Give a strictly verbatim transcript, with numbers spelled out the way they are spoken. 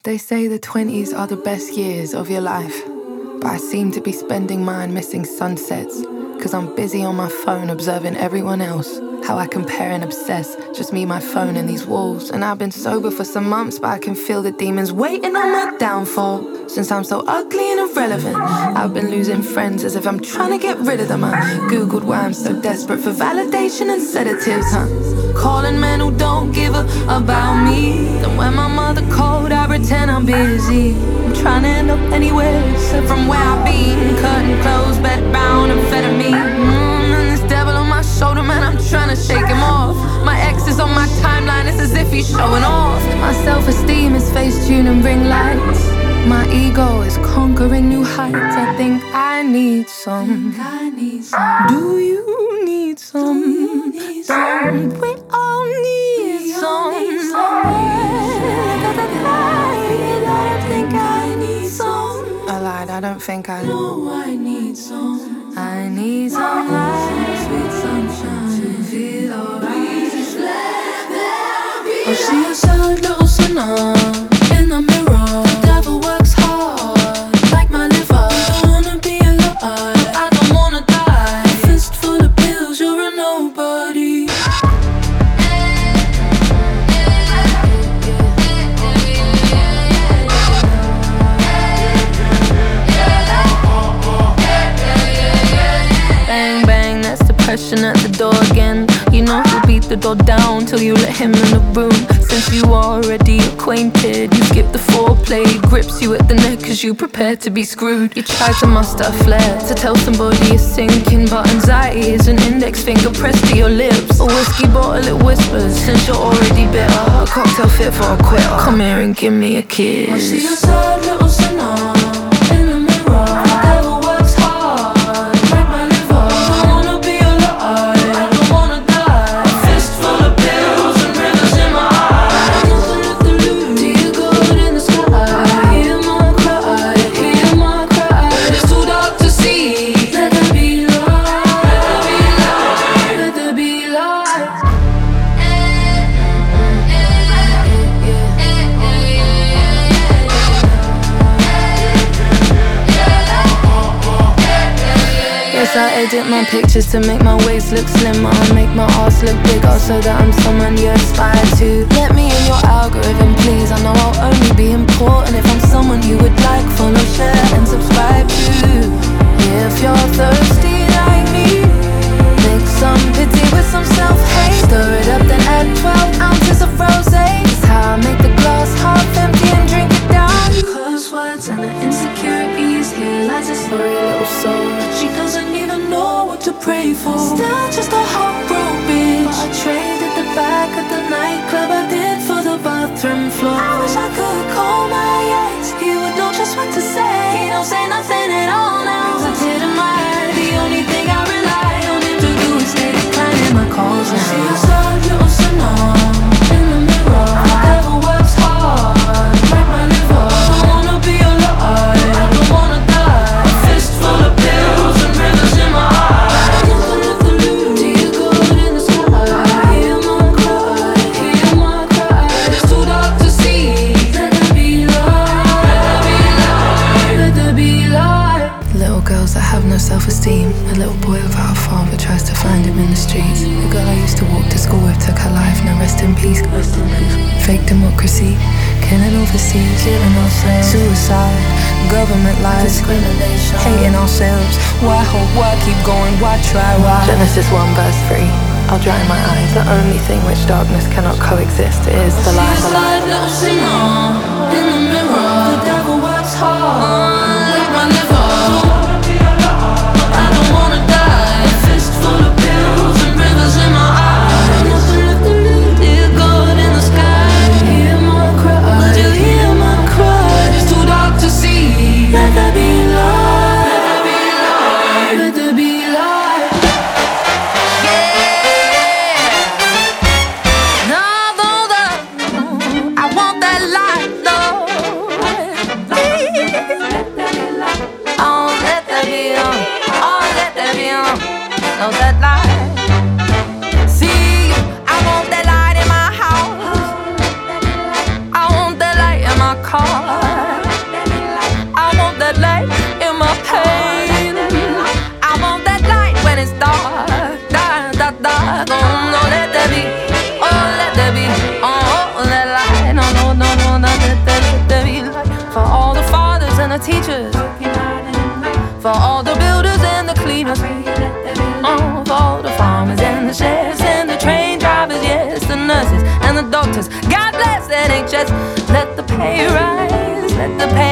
They say the twenties are the best years of your life, but I seem to be spending mine missing sunsets, cause I'm busy on my phone observing everyone else, how I compare and obsess, just me, my phone and these walls. And I've been sober for some months, but I can feel the demons waiting on my downfall. Since I'm so ugly and irrelevant, I've been losing friends as if I'm trying to get rid of them. I googled why I'm so desperate for validation and sedatives, huh? Calling men who don't give a about me. Then when my mother called, I pretend I'm busy. I'm trying to end up anywhere except from where I've been. Curtain closed, bed bound, and fed me. Mm, and this devil on my shoulder, man, I'm trying to shake him off. My ex is on my timeline, it's as if he's showing off. My self-esteem is Facetune and ring lights. My ego is conquering new heights. I think I need some. Do you need some? Don't we all need some? I think I need some. I lied, I don't think I know. I need some. I need some light, sweet sunshine to feel alright. Just let there be. I see a sad little sinner in the mirror. The devil works hard, like my liver. I don't wanna be alive, I don't wanna die. A fist full of pills, you're a nobody. Bang, bang, that's depression at the door again. You know he'll beat the door down till you let him in the room. Since you already acquainted, you skip the foreplay. Grips you at the neck cause you prepare to be screwed. You try to muster a flare to tell somebody you're sinking, but anxiety is an index finger pressed to your lips. A whiskey bottle it whispers, since you're already bitter. A cocktail fit for a quitter. Come here and give me a kiss. I see a sad little sinner in the mirror. The devil works hard, like my liver. I don't wanna be alive, I don't wanna die. A fist full of pills and rivers in my eyes. Nothing left to lose. Do you go out in the sky? Hear my cry, hear my cry. It's too dark to see. Let there be light, let there be light. Yes, I edit my pictures to make my waist look slimmer, make my ass look bigger, so that I'm someone you aspire to. Let me in your algorithm, please. I know I'll only be important if I'm someone you would like, follow, share, and subscribe to. If you're thirsty like me, make some pity with some self-hate. Stir it up, then add twelve ounces of rosé. It's how I make the glass half empty and drink it down. Close words and the insecurities. Here lies a sorry little soul. She doesn't even know what to pray for. Still just a heartbroken bitch. But I traded the back of the nightclub I did for the bathroom floor. I wish I could call my ex. He would know just what to say. He don't say nothing at all now. I didn't mind. The only thing I rely on him to do is stay declining my calls now. She a sad little sinner in the mirror. The devil works hard, like my liver. I don't wanna be alive, I don't wanna die. A fist full of pills and rivers in my eyes. Nothing left to lose. Do you go out in the sky? Hear my cry, hear my cry. It's too dark to see. Let there be light, let there be light. Little girls that have no self-esteem. A little boy without a father tries to find him in the streets. The girl I used to walk to school with took her life, now rest in peace. Fake democracy, killing overseas, killing ourselves. Suicide, government lies, discrimination, hating ourselves. Why hope, why keep going, why try, why? Genesis one verse three. I'll dry my eyes. The only thing which darkness cannot coexist is the light. She's like little sinner in the mirror. The devil works hard, like my liver. I don't wanna die. A fist full of pills and rivers in my eyes. Nothing left to lose. Dear God in the sky, hear my cry. Would you hear my cry? It's too dark to see. Let there be light, let there be light, let there be light. Yeah. No, no, no. I want that light. dark. I want that light in my pain. I want that light when it's dark, dark, dark, dark. Oh no, let there be, oh let there be, oh that light. No, no, no, no, no, let there, let there be light. For all the fathers and the teachers, for all the builders and the cleaners, oh, for all the farmers and the chefs and the train drivers, yes, the nurses and the doctors. God bless that N H S. Let the pay rise, let the pay